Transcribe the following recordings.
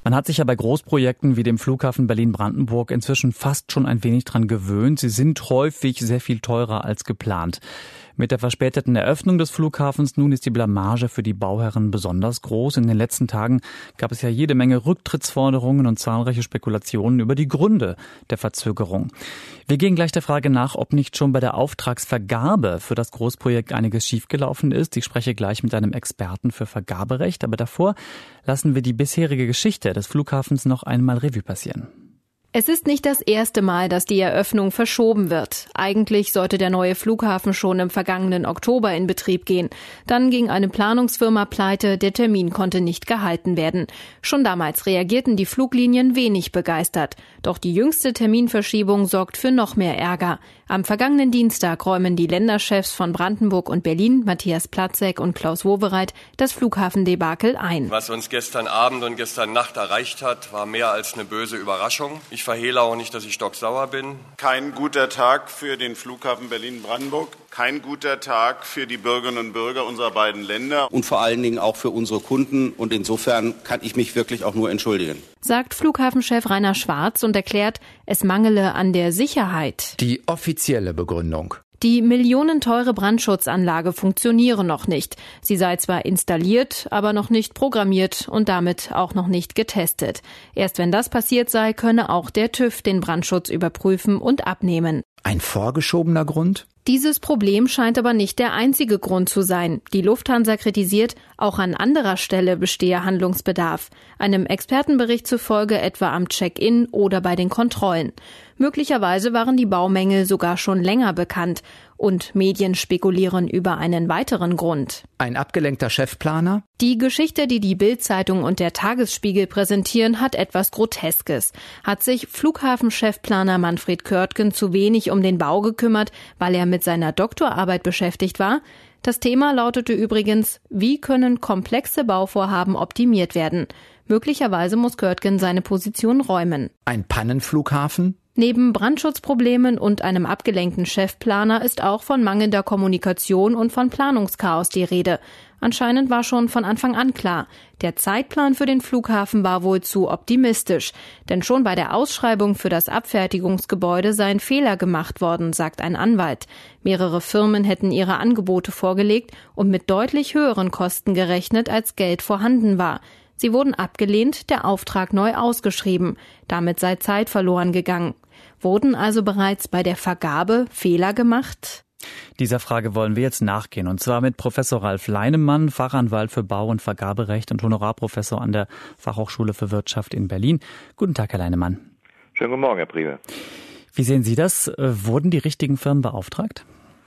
Man hat sich ja bei Großprojekten wie dem Flughafen Berlin-Brandenburg inzwischen fast schon ein wenig dran gewöhnt. Sie sind häufig sehr viel teurer als geplant. Mit der verspäteten Eröffnung des Flughafens nun ist die Blamage für die Bauherren besonders groß. In den letzten Tagen gab es ja jede Menge Rücktrittsforderungen und zahlreiche Spekulationen über die Gründe der Verzögerung. Wir gehen gleich der Frage nach, ob nicht schon bei der Auftragsvergabe für das Großprojekt einiges schiefgelaufen ist. Ich spreche gleich mit einem Experten für Vergaberecht, aber davor lassen wir die bisherige Geschichte des Flughafens noch einmal Revue passieren. Es ist nicht das erste Mal, dass die Eröffnung verschoben wird. Eigentlich sollte der neue Flughafen schon im vergangenen Oktober in Betrieb gehen. Dann ging eine Planungsfirma pleite, der Termin konnte nicht gehalten werden. Schon damals reagierten die Fluglinien wenig begeistert. Doch die jüngste Terminverschiebung sorgt für noch mehr Ärger. Am vergangenen Dienstag räumen die Länderchefs von Brandenburg und Berlin, Matthias Platzek und Klaus Wowereit, das Flughafendebakel ein. Was uns gestern Abend und gestern Nacht erreicht hat, war mehr als eine böse Überraschung. Ich verhehle auch nicht, dass ich stocksauer bin. Kein guter Tag für den Flughafen Berlin-Brandenburg. Kein guter Tag für die Bürgerinnen und Bürger unserer beiden Länder. Und vor allen Dingen auch für unsere Kunden. Und insofern kann ich mich wirklich auch nur entschuldigen. Sagt Flughafenchef Rainer Schwarz und erklärt, es mangele an der Sicherheit. Die offizielle Begründung. Die millionenteure Brandschutzanlage funktioniere noch nicht. Sie sei zwar installiert, aber noch nicht programmiert und damit auch noch nicht getestet. Erst wenn das passiert sei, könne auch der TÜV den Brandschutz überprüfen und abnehmen. Ein vorgeschobener Grund? Dieses Problem scheint aber nicht der einzige Grund zu sein. Die Lufthansa kritisiert, auch an anderer Stelle bestehe Handlungsbedarf. Einem Expertenbericht zufolge etwa am Check-in oder bei den Kontrollen. Möglicherweise waren die Baumängel sogar schon länger bekannt. Und Medien spekulieren über einen weiteren Grund. Ein abgelenkter Chefplaner? Die Geschichte, die die Bild-Zeitung und der Tagesspiegel präsentieren, hat etwas Groteskes. Hat sich Flughafenchefplaner Manfred Körtgen zu wenig um den Bau gekümmert, weil er mit seiner Doktorarbeit beschäftigt war? Das Thema lautete übrigens, wie können komplexe Bauvorhaben optimiert werden? Möglicherweise muss Körtgen seine Position räumen. Ein Pannenflughafen? Neben Brandschutzproblemen und einem abgelenkten Chefplaner ist auch von mangelnder Kommunikation und von Planungschaos die Rede. Anscheinend war schon von Anfang an klar, der Zeitplan für den Flughafen war wohl zu optimistisch. Denn schon bei der Ausschreibung für das Abfertigungsgebäude seien Fehler gemacht worden, sagt ein Anwalt. Mehrere Firmen hätten ihre Angebote vorgelegt und mit deutlich höheren Kosten gerechnet, als Geld vorhanden war. Sie wurden abgelehnt, der Auftrag neu ausgeschrieben. Damit sei Zeit verloren gegangen. Wurden also bereits bei der Vergabe Fehler gemacht? Dieser Frage wollen wir jetzt nachgehen, und zwar mit Professor Ralf Leinemann, Fachanwalt für Bau- und Vergaberecht und Honorarprofessor an der Fachhochschule für Wirtschaft in Berlin. Guten Tag, Herr Leinemann. Schönen guten Morgen, Herr Priebe. Wie sehen Sie das? Wurden die richtigen Firmen beauftragt?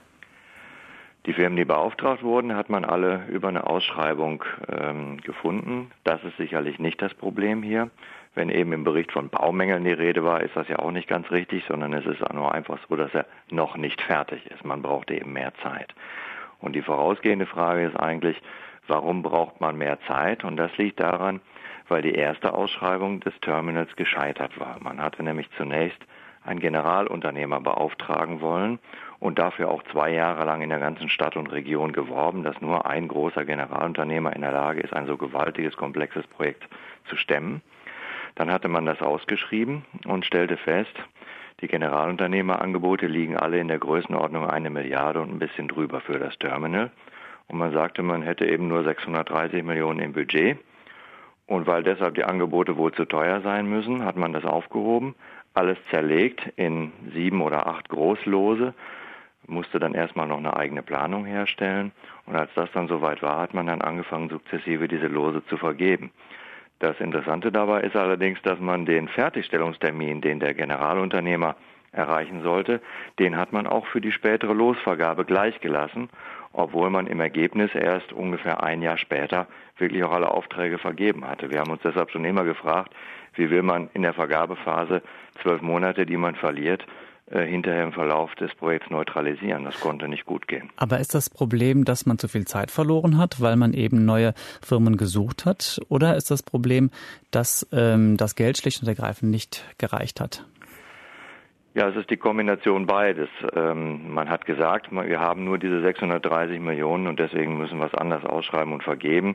Die Firmen, die beauftragt wurden, hat man alle über eine Ausschreibung gefunden. Das ist sicherlich nicht das Problem hier. Wenn eben im Bericht von Baumängeln die Rede war, ist das ja auch nicht ganz richtig, sondern es ist nur einfach so, dass er noch nicht fertig ist. Man brauchte eben mehr Zeit. Und die vorausgehende Frage ist eigentlich, warum braucht man mehr Zeit? Und das liegt daran, weil die erste Ausschreibung des Terminals gescheitert war. Man hatte nämlich zunächst einen Generalunternehmer beauftragen wollen und dafür auch 2 Jahre lang in der ganzen Stadt und Region geworben, dass nur ein großer Generalunternehmer in der Lage ist, ein so gewaltiges, komplexes Projekt zu stemmen. Dann hatte man das ausgeschrieben und stellte fest, die Generalunternehmerangebote liegen alle in der Größenordnung 1 Milliarde und ein bisschen drüber für das Terminal. Und man sagte, man hätte eben nur 630 Millionen im Budget. Und weil deshalb die Angebote wohl zu teuer sein müssen, hat man das aufgehoben, alles zerlegt in 7 oder 8 Großlose, musste dann erstmal noch eine eigene Planung herstellen. Und als das dann soweit war, hat man dann angefangen, sukzessive diese Lose zu vergeben. Das Interessante dabei ist allerdings, dass man den Fertigstellungstermin, den der Generalunternehmer erreichen sollte, den hat man auch für die spätere Losvergabe gleichgelassen, obwohl man im Ergebnis erst ungefähr 1 Jahr später wirklich auch alle Aufträge vergeben hatte. Wir haben uns deshalb schon immer gefragt, wie will man in der Vergabephase 12 Monate, die man verliert, hinterher im Verlauf des Projekts neutralisieren. Das konnte nicht gut gehen. Aber ist das Problem, dass man zu viel Zeit verloren hat, weil man eben neue Firmen gesucht hat? Oder ist das Problem, dass das Geld schlicht und ergreifend nicht gereicht hat? Ja, es ist die Kombination beides. Man hat gesagt, wir haben nur diese 630 Millionen und deswegen müssen wir es anders ausschreiben und vergeben.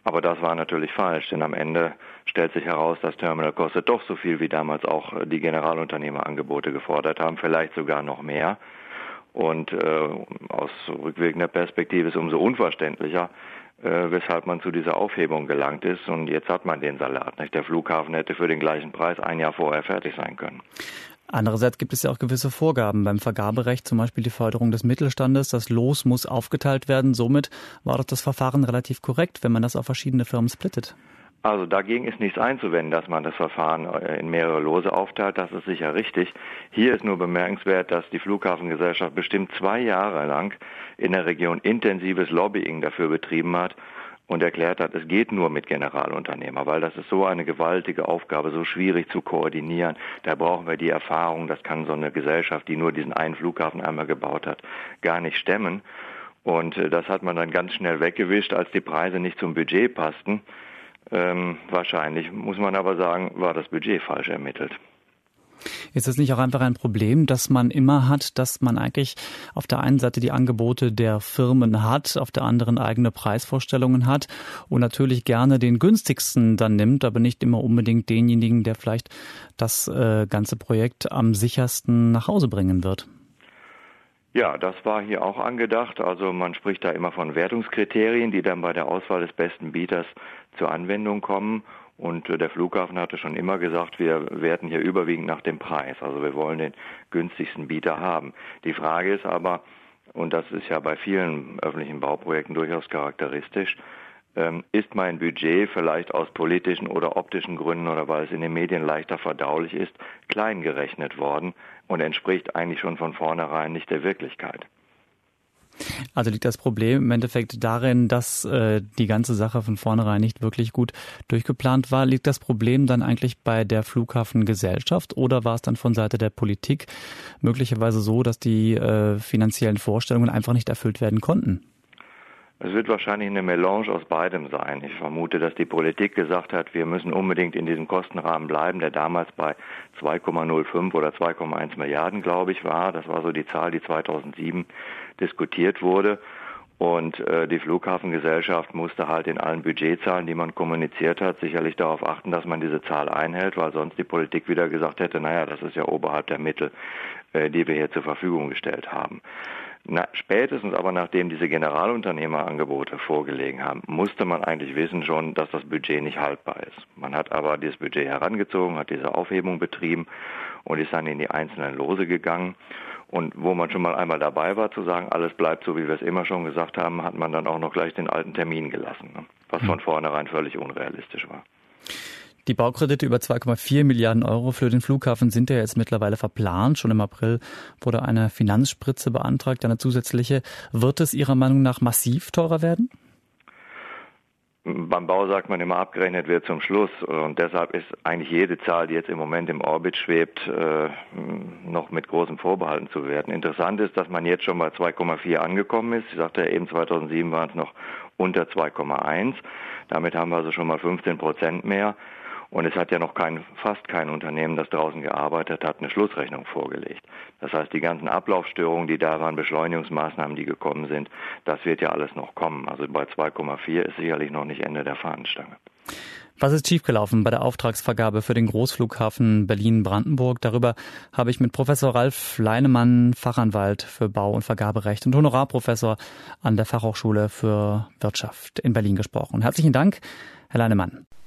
Aber das war natürlich falsch, denn am Ende stellt sich heraus, das Terminal kostet doch so viel, wie damals auch die Generalunternehmerangebote gefordert haben, vielleicht sogar noch mehr. Und aus rückwirkender Perspektive ist umso unverständlicher, weshalb man zu dieser Aufhebung gelangt ist. Und jetzt hat man den Salat. Nicht? Der Flughafen hätte für den gleichen Preis ein Jahr vorher fertig sein können. Andererseits gibt es ja auch gewisse Vorgaben beim Vergaberecht, zum Beispiel die Förderung des Mittelstandes. Das Los muss aufgeteilt werden. Somit war doch das Verfahren relativ korrekt, wenn man das auf verschiedene Firmen splittet. Also dagegen ist nichts einzuwenden, dass man das Verfahren in mehrere Lose aufteilt. Das ist sicher richtig. Hier ist nur bemerkenswert, dass die Flughafengesellschaft bestimmt 2 Jahre lang in der Region intensives Lobbying dafür betrieben hat und erklärt hat, es geht nur mit Generalunternehmer, weil das ist so eine gewaltige Aufgabe, so schwierig zu koordinieren. Da brauchen wir die Erfahrung, das kann so eine Gesellschaft, die nur diesen einen Flughafen einmal gebaut hat, gar nicht stemmen. Und das hat man dann ganz schnell weggewischt, als die Preise nicht zum Budget passten. Wahrscheinlich, muss man aber sagen, war das Budget falsch ermittelt. Ist es nicht auch einfach ein Problem, dass man immer hat, dass man eigentlich auf der einen Seite die Angebote der Firmen hat, auf der anderen eigene Preisvorstellungen hat und natürlich gerne den günstigsten dann nimmt, aber nicht immer unbedingt denjenigen, der vielleicht das ganze Projekt am sichersten nach Hause bringen wird? Ja, das war hier auch angedacht. Also man spricht da immer von Wertungskriterien, die dann bei der Auswahl des besten Bieters zur Anwendung kommen. Und der Flughafen hatte schon immer gesagt, wir werten hier überwiegend nach dem Preis. Also wir wollen den günstigsten Bieter haben. Die Frage ist aber, und das ist ja bei vielen öffentlichen Bauprojekten durchaus charakteristisch, ist mein Budget vielleicht aus politischen oder optischen Gründen oder weil es in den Medien leichter verdaulich ist, klein gerechnet worden und entspricht eigentlich schon von vornherein nicht der Wirklichkeit. Also liegt das Problem im Endeffekt darin, dass die ganze Sache von vornherein nicht wirklich gut durchgeplant war? Liegt das Problem dann eigentlich bei der Flughafengesellschaft oder war es dann von Seite der Politik möglicherweise so, dass die finanziellen Vorstellungen einfach nicht erfüllt werden konnten? Es wird wahrscheinlich eine Melange aus beidem sein. Ich vermute, dass die Politik gesagt hat, wir müssen unbedingt in diesem Kostenrahmen bleiben, der damals bei 2,05 oder 2,1 Milliarden, glaube ich, war. Das war so die Zahl, die 2007 diskutiert wurde. Und die Flughafengesellschaft musste halt in allen Budgetzahlen, die man kommuniziert hat, sicherlich darauf achten, dass man diese Zahl einhält, weil sonst die Politik wieder gesagt hätte, naja, das ist ja oberhalb der Mittel, die wir hier zur Verfügung gestellt haben. Spätestens aber nachdem diese Generalunternehmerangebote vorgelegen haben, musste man eigentlich wissen schon, dass das Budget nicht haltbar ist. Man hat aber dieses Budget herangezogen, hat diese Aufhebung betrieben und ist dann in die einzelnen Lose gegangen. Und wo man schon mal einmal dabei war zu sagen, alles bleibt so, wie wir es immer schon gesagt haben, hat man dann auch noch gleich den alten Termin gelassen, was von vornherein völlig unrealistisch war. Die Baukredite über 2,4 Milliarden Euro für den Flughafen sind ja jetzt mittlerweile verplant. Schon im April wurde eine Finanzspritze beantragt, eine zusätzliche. Wird es Ihrer Meinung nach massiv teurer werden? Beim Bau sagt man immer, abgerechnet wird zum Schluss. Und deshalb ist eigentlich jede Zahl, die jetzt im Moment im Orbit schwebt, noch mit großen Vorbehalten zu werten. Interessant ist, dass man jetzt schon bei 2,4 angekommen ist. Ich sagte ja eben, 2007 waren es noch unter 2,1. Damit haben wir also schon mal 15% mehr. Und es hat ja noch fast kein Unternehmen, das draußen gearbeitet hat, eine Schlussrechnung vorgelegt. Das heißt, die ganzen Ablaufstörungen, die da waren, Beschleunigungsmaßnahmen, die gekommen sind, das wird ja alles noch kommen. Also bei 2,4 ist sicherlich noch nicht Ende der Fahnenstange. Was ist schiefgelaufen bei der Auftragsvergabe für den Großflughafen Berlin-Brandenburg? Darüber habe ich mit Professor Ralf Leinemann, Fachanwalt für Bau- und Vergaberecht und Honorarprofessor an der Fachhochschule für Wirtschaft in Berlin gesprochen. Herzlichen Dank, Herr Leinemann.